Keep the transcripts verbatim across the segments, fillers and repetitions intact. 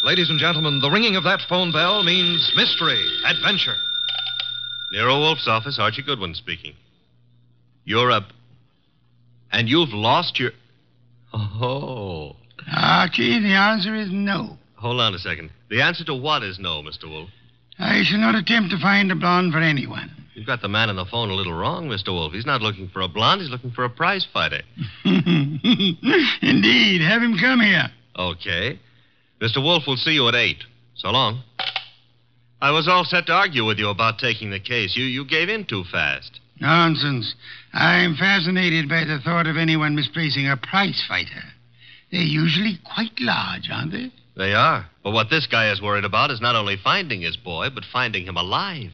Ladies and gentlemen, the ringing of that phone bell means mystery, adventure. Nero Wolf's office, Archie Goodwin speaking. You're a... And you've lost your... Oh. Archie, the answer is no. Hold on a second. The answer to what is no, Mister Wolf? I shall not attempt to find a blonde for anyone. You've got the man on the phone a little wrong, Mister Wolf. He's not looking for a blonde. He's looking for a prize fighter. Indeed. Have him come here. Okay. Mister Wolf will see you at eight. So long. I was all set to argue with you about taking the case. You you gave in too fast. Nonsense. I'm fascinated by the thought of anyone misplacing a prize fighter. They're usually quite large, aren't they? They are. But what this guy is worried about is not only finding his boy, but finding him alive.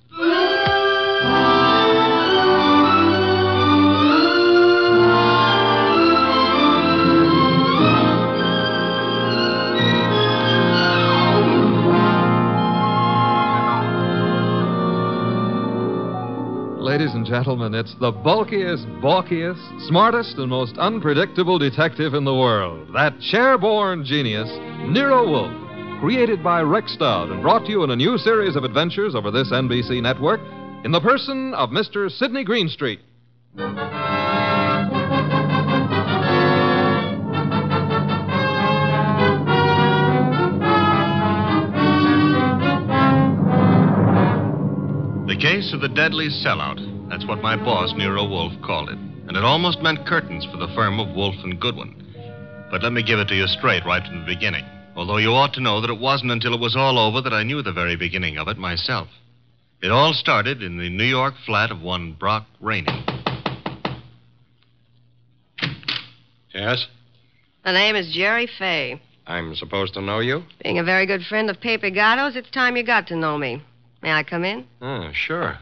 Ladies and gentlemen, it's the bulkiest, balkiest, smartest, and most unpredictable detective in the world. That chair-born genius, Nero Wolfe. Created by Rex Stout and brought to you in a new series of adventures over this N B C network in the person of Mister Sidney Greenstreet. The case of the deadly sellout. That's what my boss, Nero Wolfe, called it. And it almost meant curtains for the firm of Wolfe and Goodwin. But let me give it to you straight right from the beginning. Although you ought to know that it wasn't until it was all over that I knew the very beginning of it myself. It all started in the New York flat of one Brock Rainey. Yes? The name is Jerry Fay. I'm supposed to know you? Being a very good friend of Pepe Gatto's, it's time you got to know me. May I come in? Oh, sure.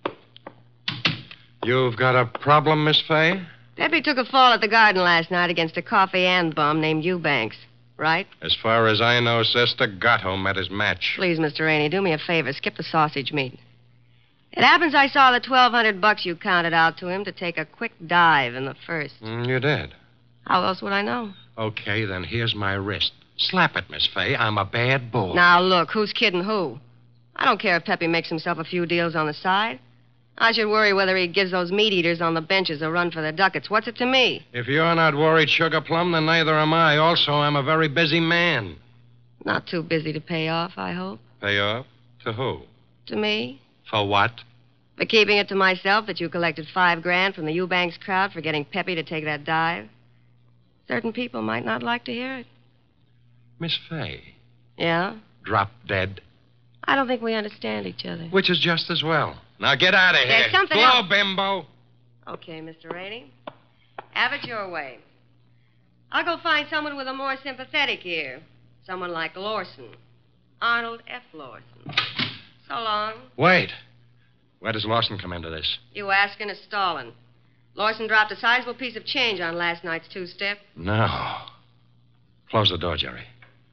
You've got a problem, Miss Fay? Pepe took a fall at the garden last night against a coffee and bum named Eubanks. Right? As far as I know, Sister, Gatto met his match. Please, Mister Rainey, do me a favor. Skip the sausage meat. It happens I saw the twelve hundred bucks you counted out to him to take a quick dive in the first. Mm, you did? How else would I know? Okay, then here's my wrist. Slap it, Miss Fay. I'm a bad bull. Now, look, who's kidding who? I don't care if Pepe makes himself a few deals on the side. I should worry whether he gives those meat eaters on the benches a run for the ducats. What's it to me? If you're not worried, Sugar Plum, then neither am I. Also, I'm a very busy man. Not too busy to pay off, I hope. Pay off? To who? To me. For what? For keeping it to myself that you collected five grand from the Eubanks crowd for getting Pepe to take that dive. Certain people might not like to hear it. Miss Fay. Yeah? Drop dead. I don't think we understand each other. Which is just as well. Now get out of here. There's something Go, else. bimbo. Okay, Mister Rainey. Have it your way. I'll go find someone with a more sympathetic ear. Someone like Lawson. Arnold F. Lawson. So long. Wait. Where does Lawson come into this? You asking is stalling. Lawson dropped a sizable piece of change on last night's two-step. No. Close the door, Jerry.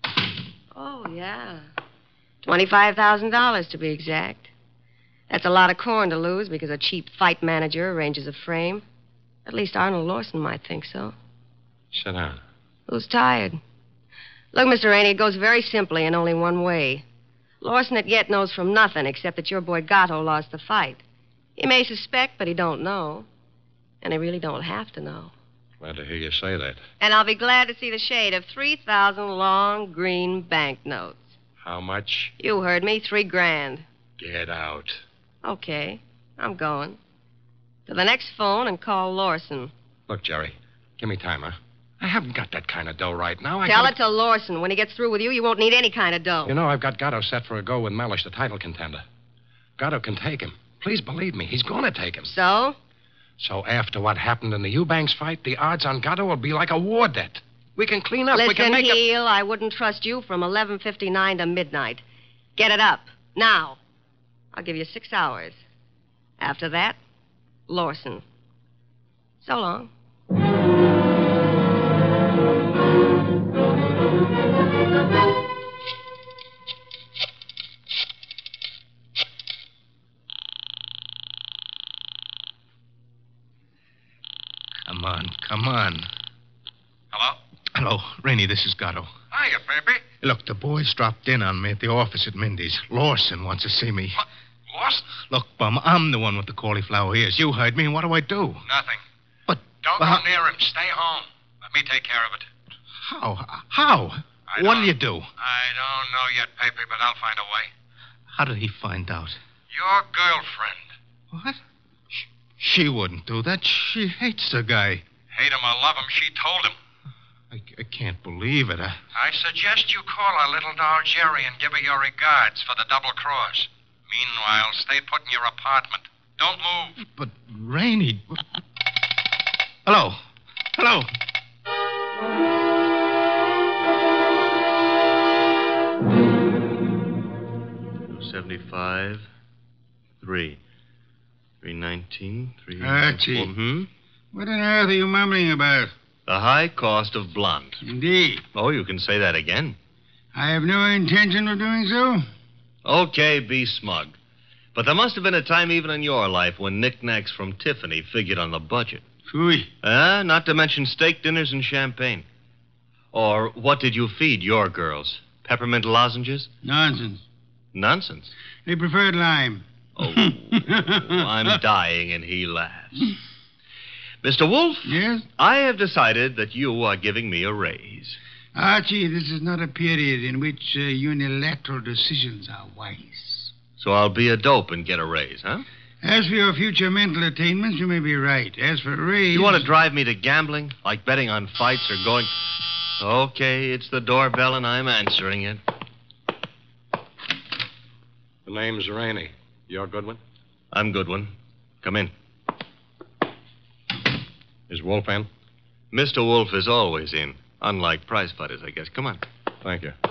Oh, yeah. twenty-five thousand dollars to be exact. That's a lot of corn to lose because a cheap fight manager arranges a frame. At least Arnold Lawson might think so. Sit down. Who's tired? Look, Mister Rainey, it goes very simply in only one way. Lawson at yet knows from nothing except that your boy Gatto lost the fight. He may suspect, but he don't know. And he really don't have to know. Glad to hear you say that. And I'll be glad to see the shade of three thousand long green banknotes. How much? You heard me, three grand. Get out. Okay, I'm going. To the next phone and call Lawson. Look, Jerry, give me time, huh? I haven't got that kind of dough right now. I Tell gotta... it to Lawson. When he gets through with you, you won't need any kind of dough. You know, I've got Gatto set for a go with Mellish, the title contender. Gatto can take him. Please believe me, he's going to take him. So? So after what happened in the Eubanks fight, the odds on Gatto will be like a war debt. We can clean up. Listen, we can make Heel, I wouldn't trust you from eleven fifty-nine to midnight. Get it up. Now. I'll give you six hours. After that, Lawson. So long. Come on, come on. Hello? hello. Rainey, this is Gatto. Hiya, Pepe. Look, the boys dropped in on me at the office at Mindy's. Lawson wants to see me. What? Lost? Look, Bum, I'm the one with the cauliflower ears. You heard me, and what do I do? Nothing. But... Don't but go how- near him. Stay home. Let me take care of it. How? How? I What don't- do you do? I don't know yet, Pepe, but I'll find a way. How did he find out? Your girlfriend. What? She, she wouldn't do that. She hates the guy. Hate him or love him, she told him. I, I can't believe it. I... I suggest you call our little doll Jerry and give her your regards for the double cross. Meanwhile, stay put in your apartment. Don't move. But, Rainey... Hello. Hello. Seventy-five, three, three nineteen, three. Archie. Hmm. What on earth are you mumbling about? The high cost of blonde. Indeed. Oh, you can say that again. I have no intention of doing so. Okay, be smug. But there must have been a time even in your life when knickknacks from Tiffany figured on the budget. Phooey. Uh, not to mention steak dinners and champagne. Or what did you feed your girls? Peppermint lozenges? Nonsense. Nonsense. They preferred lime. Oh, I'm dying, and he laughs. Mister Wolf, Yes? I have decided that you are giving me a raise. Archie, this is not a period in which uh, unilateral decisions are wise. So I'll be a dope and get a raise, huh? As for your future mental attainments, you may be right. As for raise... You want to drive me to gambling, like betting on fights or going... Okay, it's the doorbell, and I'm answering it. The name's Rainey. You're Goodwin? I'm Goodwin. Come in. Is Wolf in? Mister Wolf is always in, unlike prize fighters, I guess. Come on. Thank you.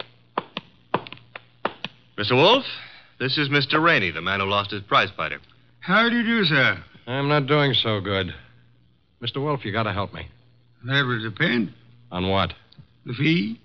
Mister Wolf, this is Mister Rainey, the man who lost his prize fighter. How do you do, sir? I'm not doing so good. Mister Wolf, you gotta help me. That will depend. On what? The fee?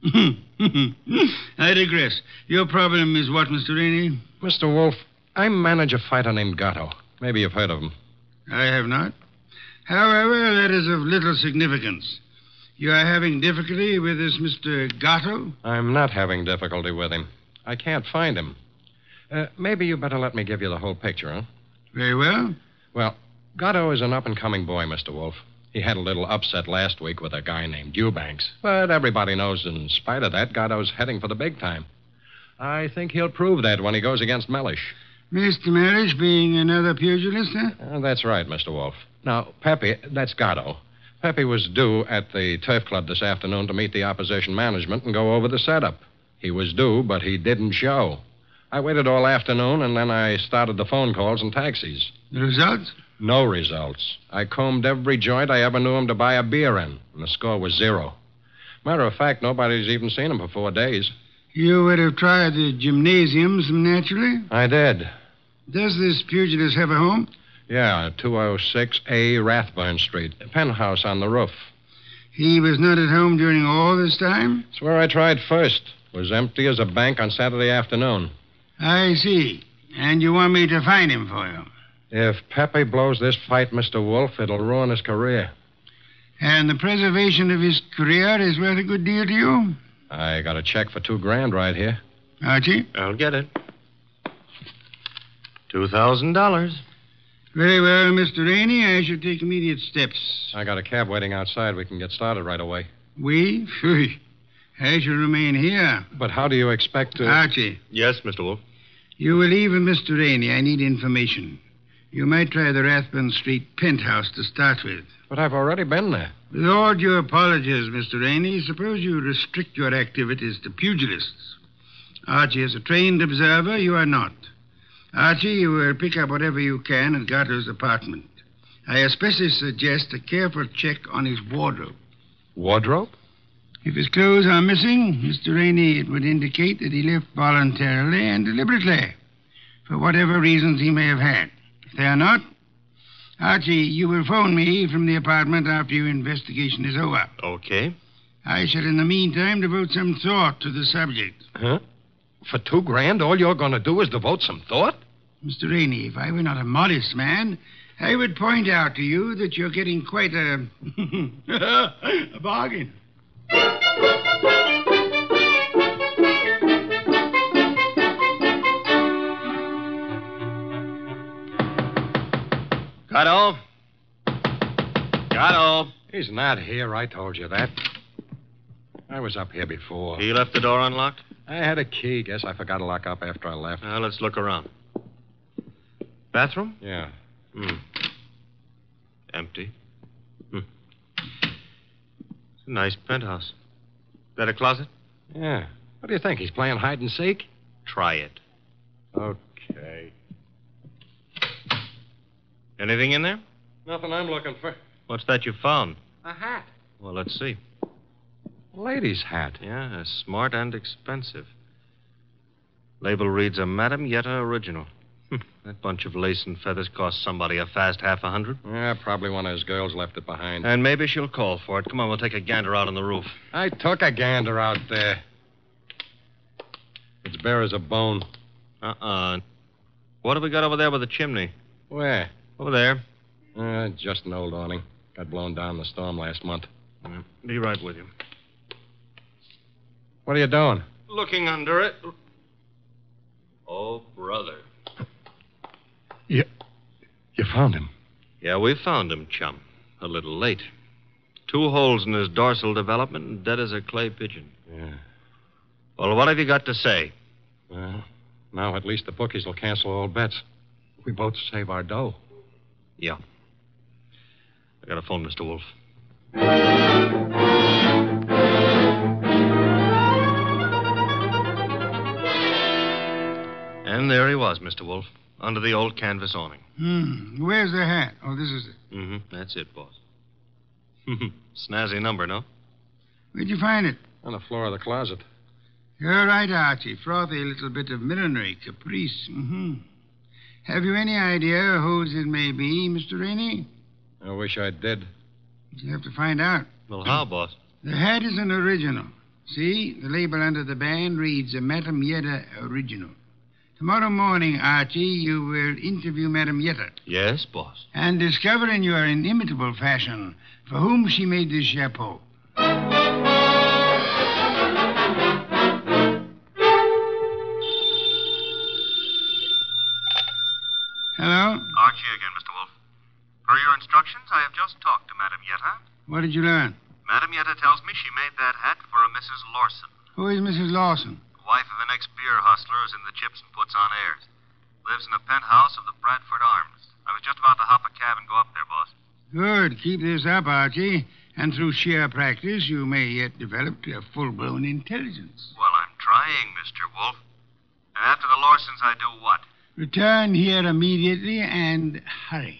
I digress. Your problem is what, Mister Rainey? Mister Wolf, I manage a fighter named Gatto. Maybe you've heard of him. I have not. However, that is of little significance. You are having difficulty with this Mister Gatto? I'm not having difficulty with him. I can't find him. Uh, maybe you better let me give you the whole picture, huh? Very well. Well, Gatto is an up-and-coming boy, Mister Wolf. He had a little upset last week with a guy named Eubanks. But everybody knows in spite of that, Gatto's heading for the big time. I think he'll prove that when he goes against Mellish. Mister Mellish being another pugilist, huh? Uh, that's right, Mister Wolf. Now, Pepe, that's Gatto. Pepe was due at the Turf Club this afternoon to meet the opposition management and go over the setup. He was due, but he didn't show. I waited all afternoon, and then I started the phone calls and taxis. The results? No results. I combed every joint I ever knew him to buy a beer in, and the score was zero. Matter of fact, nobody's even seen him for four days. You would have tried the gymnasiums, naturally. I did. Does this pugilist have a home? Yeah, two oh six A Rathburn Street, a penthouse on the roof. He was not at home during all this time? It's where I tried first. It was empty as a bank on Saturday afternoon. I see. And you want me to find him for you? If Pepe blows this fight, Mister Wolf, it'll ruin his career. And the preservation of his career is worth a good deal to you? I got a check for two grand right here. Archie? I'll get it. Two thousand dollars. Very well, Mister Rainey. I shall take immediate steps. I got a cab waiting outside. We can get started right away. We? Phew. I shall remain here. But how do you expect to... Archie, Yes, Mister Wolf. you will leave with Mister Rainey. I need information. You might try the Rathburn Street penthouse to start with. But I've already been there. With all due apologies, Mister Rainey, suppose you restrict your activities to pugilists. Archie is a trained observer. You are not. Archie, you will pick up whatever you can at Gatto's apartment. I especially suggest a careful check on his wardrobe. Wardrobe? If his clothes are missing, Mister Rainey, it would indicate that he left voluntarily and deliberately, for whatever reasons he may have had. If they are not, Archie, you will phone me from the apartment after your investigation is over. Okay. I shall, in the meantime, devote some thought to the subject. Huh? For two grand, all you're going to do is devote some thought? Mister Rainey, if I were not a modest man, I would point out to you that you're getting quite a, a bargain. Gatto? Gatto? He's not here. I told you that. I was up here before. He left the door unlocked? I had a key. Guess I forgot to lock up after I left. Now, let's look around. Bathroom? Yeah. Hmm. Empty. Hmm. It's a nice penthouse. That a closet? Yeah. What do you think? He's playing hide and seek? Try it. Okay. Anything in there? Nothing I'm looking for. What's that you found? A hat. Well, let's see. Lady's hat. Yeah, smart and expensive. Label reads a Madame Yetta original. Hm, that bunch of lace and feathers cost somebody a fast half a hundred. Yeah, probably one of his girls left it behind. And maybe she'll call for it. Come on, we'll take a gander out on the roof. I took a gander out there. It's bare as a bone. Uh-uh. What have we got over there with the chimney? Where? Over there. Uh, just an old awning. Got blown down in the storm last month. Yeah, be right with you. What are you doing? Looking under it. Oh, brother. You, you found him? Yeah, we found him, chum. A little late. Two holes in his dorsal development and dead as a clay pigeon. Yeah. Well, what have you got to say? Well, now at least the bookies will cancel all bets. We both save our dough. Yeah. I got a phone, Mister Wolf. And there he was, Mister Wolf, under the old canvas awning. Hmm. Where's the hat? Oh, this is it. Mm-hmm. That's it, boss. Snazzy number, no? Where'd you find it? On the floor of the closet. You're right, Archie. Frothy little bit of millinery, caprice. Mm-hmm. Have you any idea whose it may be, Mister Rainey? I wish I did. You have to find out. Well, how, boss? The hat is an original. See, the label under the band reads a Madame Yetta original. Tomorrow morning, Archie, you will interview Madame Yetta. Yes, boss. And discover in your inimitable fashion for whom she made this chapeau. Hello? Archie again, Mister Wolf. Per your instructions, I have just talked to Madame Yetta. What did you learn? Madame Yetta tells me she made that hat for a Missus Lawson, Who is Missus Lawson? wife of an ex-beer hustler who's in the chips and puts on airs. Lives in a penthouse of the Bradford Arms. I was just about to hop a cab and go up there, boss. Good. Keep this up, Archie. And through sheer practice, you may yet develop a full-blown intelligence. Well, I'm trying, Mister Wolf. And after the Lawsons, I do what? Return here immediately and hurry.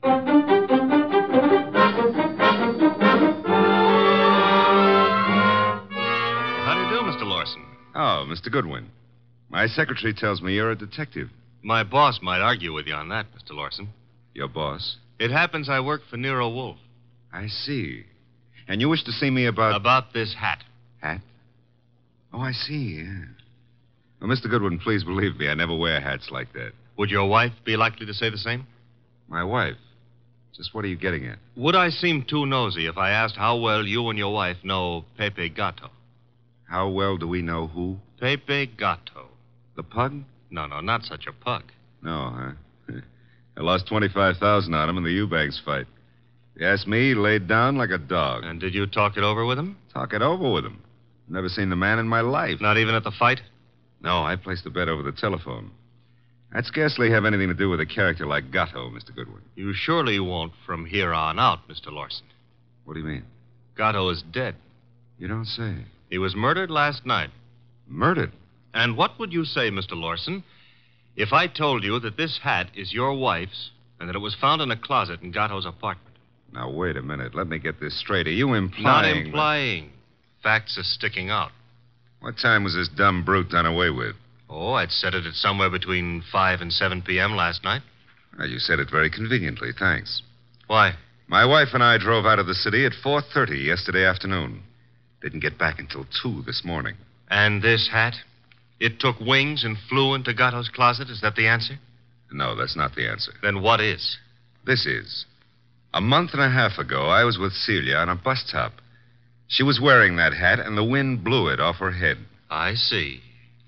How do you do, Mister Lawson? Oh, Mister Goodwin. My secretary tells me you're a detective. My boss might argue with you on that, Mister Lawson. Your boss? It happens I work for Nero Wolf. I see. And you wish to see me about... About this hat. Hat? Oh, I see, yeah. Well, Mister Goodwin, please believe me, I never wear hats like that. Would your wife be likely to say the same? My wife? Just what are you getting at? Would I seem too nosy if I asked how well you and your wife know Pepe Gato? How well do we know who? Pepe Gato. The pug? No, no, not such a pug. No, huh? I lost twenty-five thousand dollars on him in the Eubanks fight. If you ask me, he laid down like a dog. And did you talk it over with him? Talk it over with him. Never seen the man in my life. Not even at the fight? No, I placed the bet over the telephone. I'd scarcely have anything to do with a character like Gatto, Mister Goodwin. You surely won't from here on out, Mister Lawson. What do you mean? Gatto is dead. You don't say. He was murdered last night. Murdered? And what would you say, Mister Lawson, if I told you that this hat is your wife's and that it was found in a closet in Gatto's apartment? Now, wait a minute. Let me get this straight. Are you implying... Not implying. Facts are sticking out. What time was this dumb brute done away with? Oh, I'd set it at somewhere between five and seven p.m. last night. Well, you said it very conveniently. Thanks. Why? My wife and I drove out of the city at four thirty yesterday afternoon. Didn't get back until two this morning. And this hat? It took wings and flew into Gatto's closet? Is that the answer? No, that's not the answer. Then what is? This is. A month and a half ago, I was with Celia on a bus top. She was wearing that hat, and the wind blew it off her head. I see.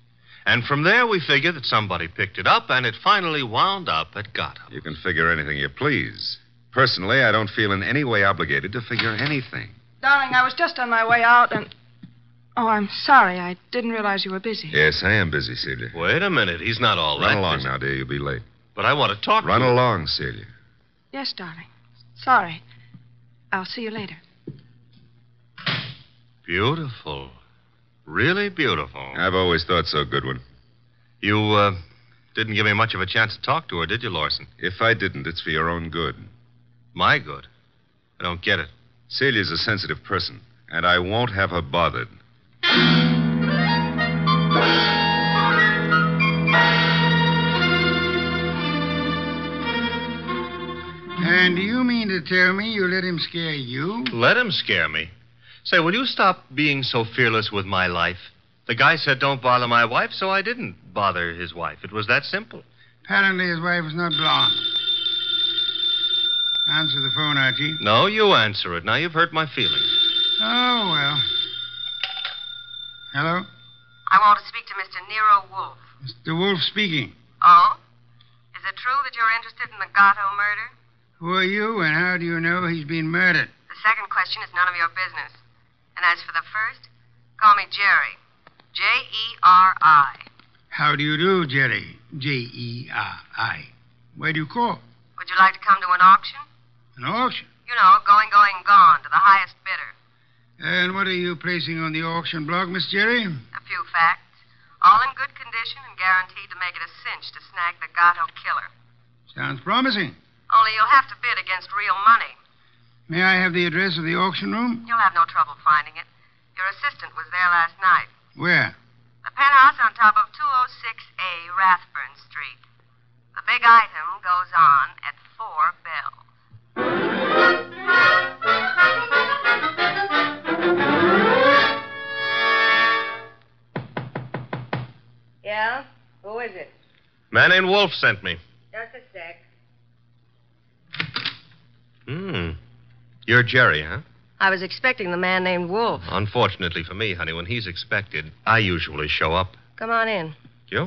And from there, we figured that somebody picked it up, and it finally wound up at Gatto. You can figure anything you please. Personally, I don't feel in any way obligated to figure anything. Darling, I was just on my way out and... Oh, I'm sorry. I didn't realize you were busy. Yes, I am busy, Celia. Wait a minute. He's not all Run that along busy. now, dear. You'll be late. But I want to talk Run to you. along, Celia. Yes, darling. Sorry. I'll see you later. Beautiful. Really beautiful. I've always thought so, Goodwin. You, uh, didn't give me much of a chance to talk to her, did you, Lawson? If I didn't, it's for your own good. My good? I don't get it. Celia's a sensitive person, and I won't have her bothered. And do you mean to tell me you let him scare you? Let him scare me. Say, will you stop being so fearless with my life? The guy said don't bother my wife, so I didn't bother his wife. It was that simple. Apparently his wife was not blonde. Answer the phone, Archie. No, you answer it. Now you've hurt my feelings. Oh, well. Hello? I want to speak to Mister Nero Wolf. Mister Wolf speaking. Oh? Is it true that you're interested in the Gatto murder? Who are you, and how do you know he's been murdered? The second question is none of your business. And as for the first, call me Jerry. J E R I. How do you do, Jerry? J E R I. Where do you call? Would you like to come to an auction? An auction? You know, going, going, gone, to the highest bidder. And what are you placing on the auction block, Miss Jerry? A few facts. All in good condition and guaranteed to make it a cinch to snag the Gatto killer. Sounds promising. Only you'll have to bid against real money. May I have the address of the auction room? You'll have no trouble finding it. Your assistant was there last night. Where? The penthouse on top of two oh six A Rathburn Street. The big item goes on at four bells. Yeah? Who is it? Man named Wolf sent me. Just a sec. Hmm. You're Jerry, huh? I was expecting the man named Wolf. Unfortunately for me, honey, when he's expected, I usually show up. Come on in. You?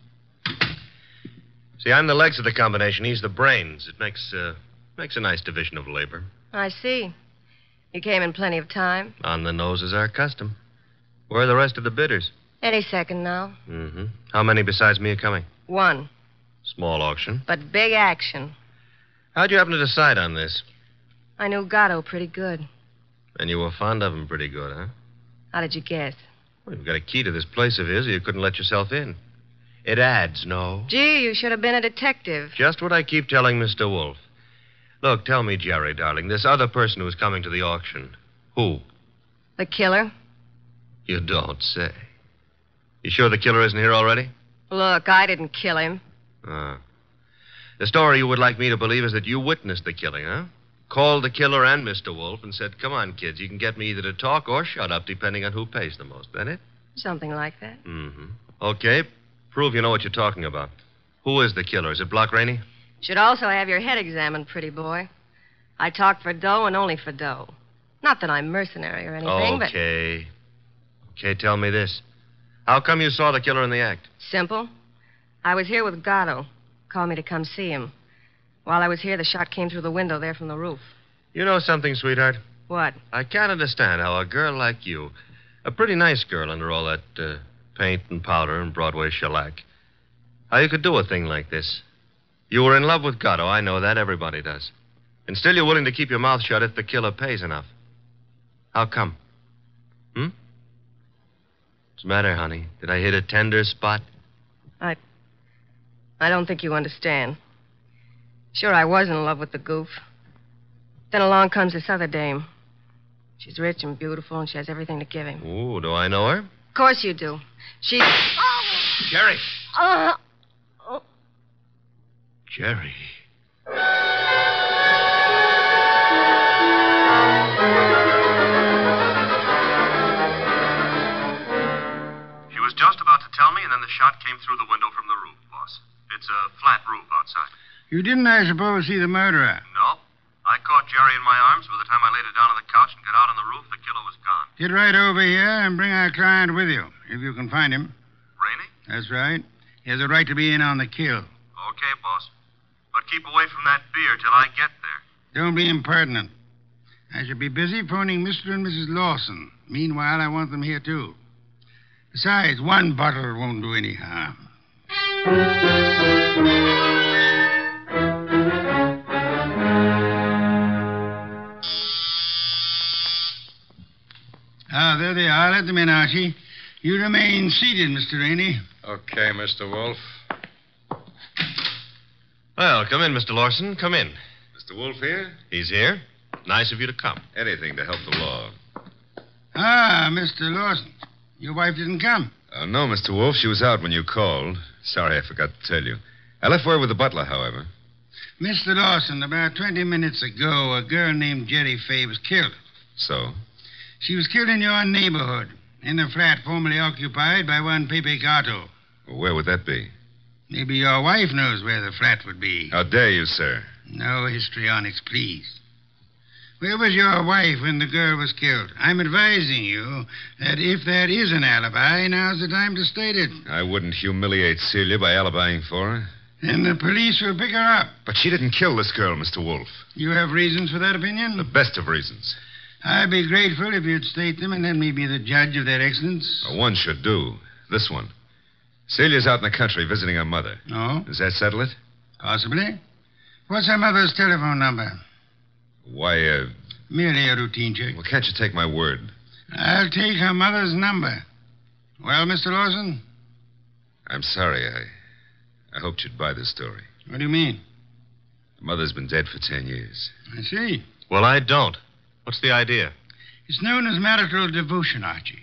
See, I'm the legs of the combination. He's the brains. It makes, uh, makes a nice division of labor. I see. You came in plenty of time. On the nose is our custom. Where are the rest of the bidders? Any second now. Mm-hmm. How many besides me are coming? One. Small auction. But big action. How'd you happen to decide on this? I knew Gatto pretty good. And you were fond of him pretty good, huh? How did you guess? Well, you've got a key to this place of his, or you couldn't let yourself in. It adds, no? Gee, you should have been a detective. Just what I keep telling Mister Wolf. Look, tell me, Jerry, darling, this other person who's coming to the auction, who? The killer? You don't say. You sure the killer isn't here already? Look, I didn't kill him. Ah. The story you would like me to believe is that you witnessed the killing, huh? Called the killer and Mister Wolf and said, come on, kids, you can get me either to talk or shut up, depending on who pays the most. That it? Something like that. Mm-hmm. Okay. Prove you know what you're talking about. Who is the killer? Is it Block Rainey? Should also have your head examined, pretty boy. I talk for dough and only for dough. Not that I'm mercenary or anything, but... Okay. Okay, tell me this. How come you saw the killer in the act? Simple. I was here with Gatto. Called me to come see him. While I was here, the shot came through the window there from the roof. You know something, sweetheart? What? I can't understand how a girl like you, a pretty nice girl under all that uh, paint and powder and Broadway shellac, how you could do a thing like this. You were in love with Gatto, I know that. Everybody does. And still you're willing to keep your mouth shut if the killer pays enough. How come? Hmm? What's the matter, honey? Did I hit a tender spot? I... I don't think you understand. Sure, I was in love with the goof. Then along comes this other dame. She's rich and beautiful, and she has everything to give him. Ooh, do I know her? Of course you do. She's... Jerry. Uh, oh. Jerry. She was just about to tell me, and then the shot came through the window from the roof, boss. It's a flat roof outside. You didn't, I suppose, see the murderer? No. I caught Jerry in my arms. By the time I laid her down on the couch and got out on the roof, the killer was gone. Get right over here and bring our client with you, if you can find him. Rainey? That's right. He has a right to be in on the kill. Okay, boss. But keep away from that beer till I get there. Don't be impertinent. I shall be busy phoning Mister and Missus Lawson. Meanwhile, I want them here, too. Besides, one bottle won't do any harm. Ah, there they are. Let them in, Archie. You remain seated, Mister Rainey. Okay, Mister Wolf. Well, come in, Mister Lawson. Come in. Mister Wolf here? He's here. Nice of you to come. Anything to help the law. Ah, Mister Lawson. Your wife didn't come. Uh, no, Mister Wolf. She was out when you called. Sorry, I forgot to tell you. I left word with the butler, however. Mister Lawson, about twenty minutes ago, a girl named Jerry Fay was killed. So? She was killed in your neighborhood, in a flat formerly occupied by one Pepe Gato. Well, where would that be? Maybe your wife knows where the flat would be. How dare you, sir? No histrionics, please. Where was your wife when the girl was killed? I'm advising you that if there is an alibi, now's the time to state it. I wouldn't humiliate Celia by alibying for her. Then the police will pick her up. But she didn't kill this girl, Mister Wolf. You have reasons for that opinion? The best of reasons. I'd be grateful if you'd state them and let me be the judge of their excellence. Well, one should do. This one. Celia's out in the country visiting her mother. Oh? Does that settle it? Possibly. What's her mother's telephone number? Why, uh... Merely a routine check. Well, can't you take my word? I'll take her mother's number. Well, Mister Lawson? I'm sorry. I, I hoped you'd buy this story. What do you mean? The mother's been dead for ten years. I see. Well, I don't. What's the idea? It's known as marital devotion, Archie.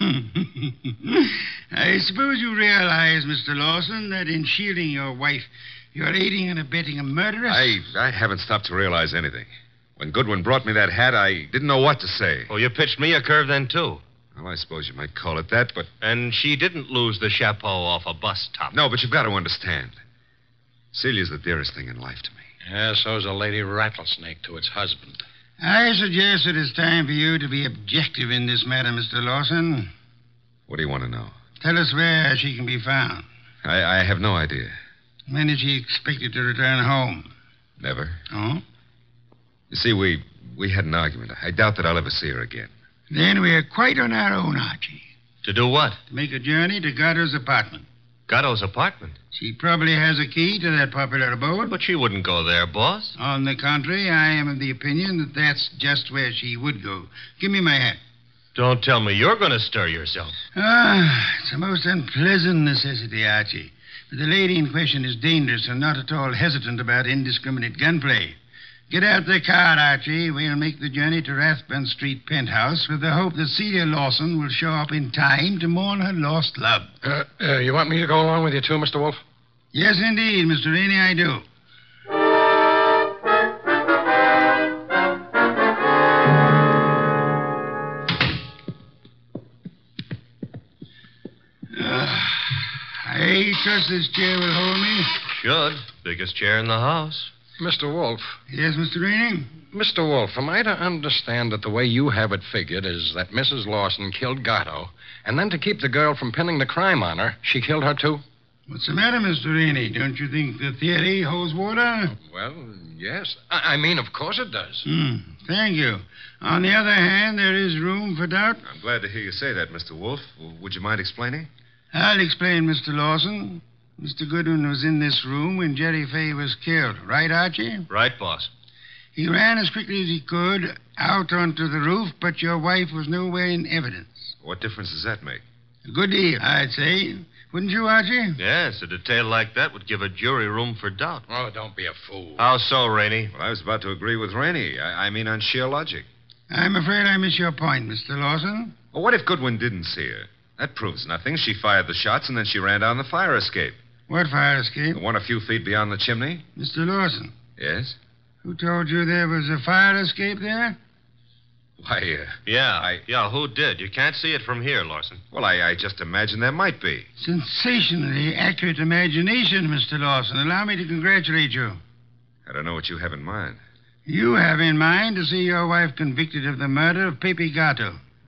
I suppose you realize, Mister Lawson, that in shielding your wife, you're aiding and abetting a murderess? I, I haven't stopped to realize anything. When Goodwin brought me that hat, I didn't know what to say. Oh, you pitched me a curve then, too. Well, I suppose you might call it that, but... And she didn't lose the chapeau off a bus top. No, but you've got to understand. Celia's the dearest thing in life to me. Yeah, so's a lady rattlesnake to its husband. I suggest it is time for you to be objective in this matter, Mister Lawson. What do you want to know? Tell us where she can be found. I, I have no idea. When is she expected to return home? Never. Oh? You see, we we had an argument. I doubt that I'll ever see her again. Then we're quite on our own, Archie. To do what? To make a journey to Gatto's apartment. Gatto's apartment? She probably has a key to that popular abode. But she wouldn't go there, boss. On the contrary, I am of the opinion that that's just where she would go. Give me my hat. Don't tell me you're going to stir yourself. Ah, it's a most unpleasant necessity, Archie. But the lady in question is dangerous and not at all hesitant about indiscriminate gunplay. Get out the car, Archie. We'll make the journey to Rathbun Street penthouse with the hope that Celia Lawson will show up in time to mourn her lost love. Uh, uh, you want me to go along with you, too, Mister Wolf? Yes, indeed, Mister Rainey, I do. Uh, I trust this chair will hold me. Should. Biggest chair in the house. Mister Wolf. Yes, Mister Rainey? Mister Wolf, am I to understand that the way you have it figured is that Missus Lawson killed Gatto, and then to keep the girl from pinning the crime on her, she killed her, too? What's the matter, Mister Rainey? Don't you think the theory holds water? Well, yes. I, I mean, of course it does. Hmm. Thank you. On the other hand, there is room for doubt. I'm glad to hear you say that, Mister Wolf. Would you mind explaining? I'll explain, Mister Lawson. Mister Goodwin was in this room when Jerry Fay was killed. Right, Archie? Right, boss. He ran as quickly as he could out onto the roof, but your wife was nowhere in evidence. What difference does that make? A good deal, I'd say. Wouldn't you, Archie? Yes, a detail like that would give a jury room for doubt. Oh, don't be a fool. How so, Rainey? Well, I was about to agree with Rainey. I, I mean, on sheer logic. I'm afraid I miss your point, Mister Lawson. Well, what if Goodwin didn't see her? That proves nothing. She fired the shots, and then she ran down the fire escape. What fire escape? The one a few feet beyond the chimney. Mister Lawson. Yes? Who told you there was a fire escape there? Why, uh... Yeah, I... yeah, who did? You can't see it from here, Lawson. Well, I, I just imagined there might be. Sensationally accurate imagination, Mister Lawson. Allow me to congratulate you. I don't know what you have in mind. You have in mind to see your wife convicted of the murder of Pepe Gatto.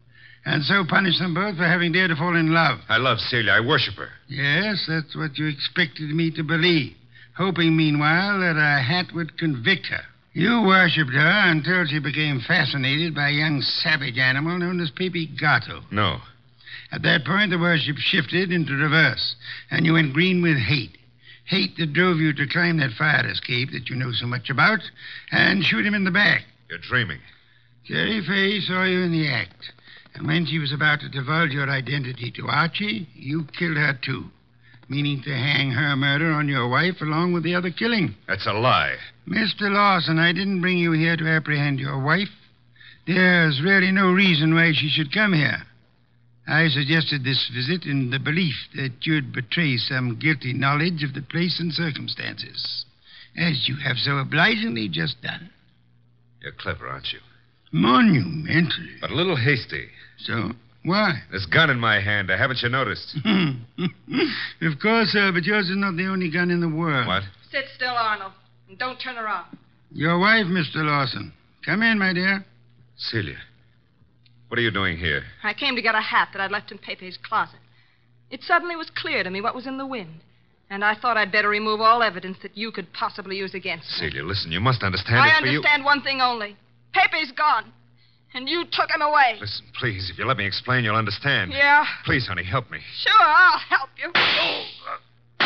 and so punish them both for having dared to fall in love. I love Celia. I worship her. Yes, that's what you expected me to believe, hoping, meanwhile, that a hat would convict her. You worshipped her until she became fascinated by a young savage animal known as Pepe Gato. No. At that point, the worship shifted into reverse, and you went green with hate. Hate that drove you to climb that fire escape that you know so much about and shoot him in the back. You're dreaming. Jerry Fay saw you in the act, and when she was about to divulge your identity to Archie, you killed her too, meaning to hang her murder on your wife along with the other killing. That's a lie. Mister Lawson, I didn't bring you here to apprehend your wife. There's really no reason why she should come here. I suggested this visit in the belief that you'd betray some guilty knowledge of the place and circumstances, as you have so obligingly just done. You're clever, aren't you? Monumentally. But a little hasty. So, why? This gun in my hand. Haven't you noticed? Of course, sir, but yours is not the only gun in the world. What? Sit still, Arnold, and don't turn around. Your wife, Mister Lawson. Come in, my dear. Celia, what are you doing here? I came to get a hat that I'd left in Pepe's closet. It suddenly was clear to me what was in the wind, and I thought I'd better remove all evidence that you could possibly use against me. Celia, listen, you must understand I it's for you- understand one thing only. Pepe's gone, and you took him away. Listen, please, if you let me explain, you'll understand. Yeah? Please, honey, help me. Sure, I'll help you. Oh, uh,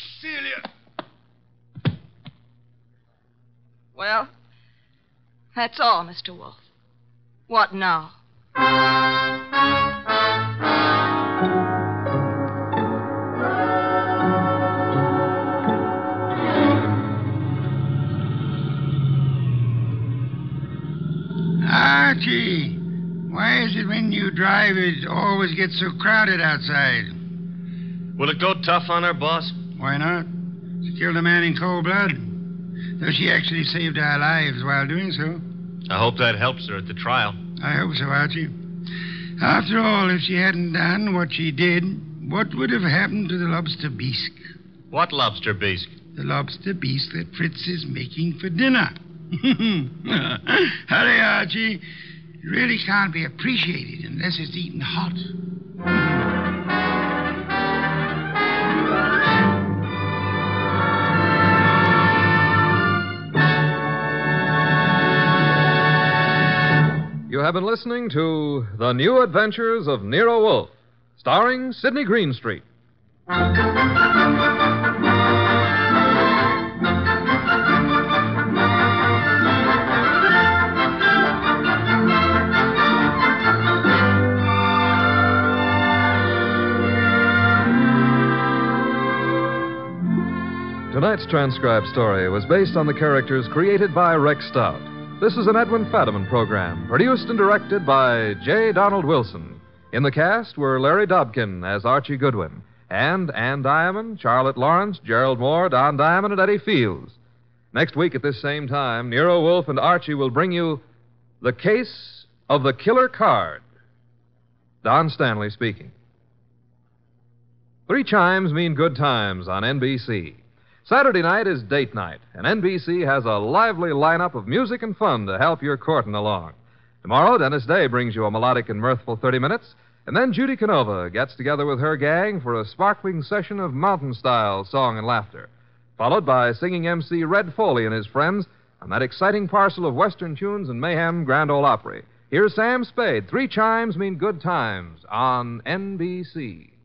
Celia! Well, that's all, Mister Wolf. What now? Archie, why is it when you drive it always gets so crowded outside? Will it go tough on her, boss? Why not? She killed a man in cold blood, though she actually saved our lives while doing so. I hope that helps her at the trial. I hope so, Archie. After all, if she hadn't done what she did, what would have happened to the lobster bisque? What lobster bisque? The lobster bisque that Fritz is making for dinner. Hurry, Archie. It really can't be appreciated unless it's eaten hot. You have been listening to The New Adventures of Nero Wolfe, starring Sidney Greenstreet. Tonight's transcribed story was based on the characters created by Rex Stout. This is an Edwin Fadiman program, produced and directed by J. Donald Wilson. In the cast were Larry Dobkin as Archie Goodwin, and Ann Diamond, Charlotte Lawrence, Gerald Moore, Don Diamond, and Eddie Fields. Next week at this same time, Nero Wolfe and Archie will bring you The Case of the Killer Card. Don Stanley speaking. Three chimes mean good times on N B C. Saturday night is date night, and N B C has a lively lineup of music and fun to help your courting along. Tomorrow, Dennis Day brings you a melodic and mirthful thirty minutes, and then Judy Canova gets together with her gang for a sparkling session of mountain-style song and laughter, followed by singing M C Red Foley and his friends on that exciting parcel of Western tunes and mayhem Grand Ole Opry. Here's Sam Spade. Three chimes mean good times on N B C.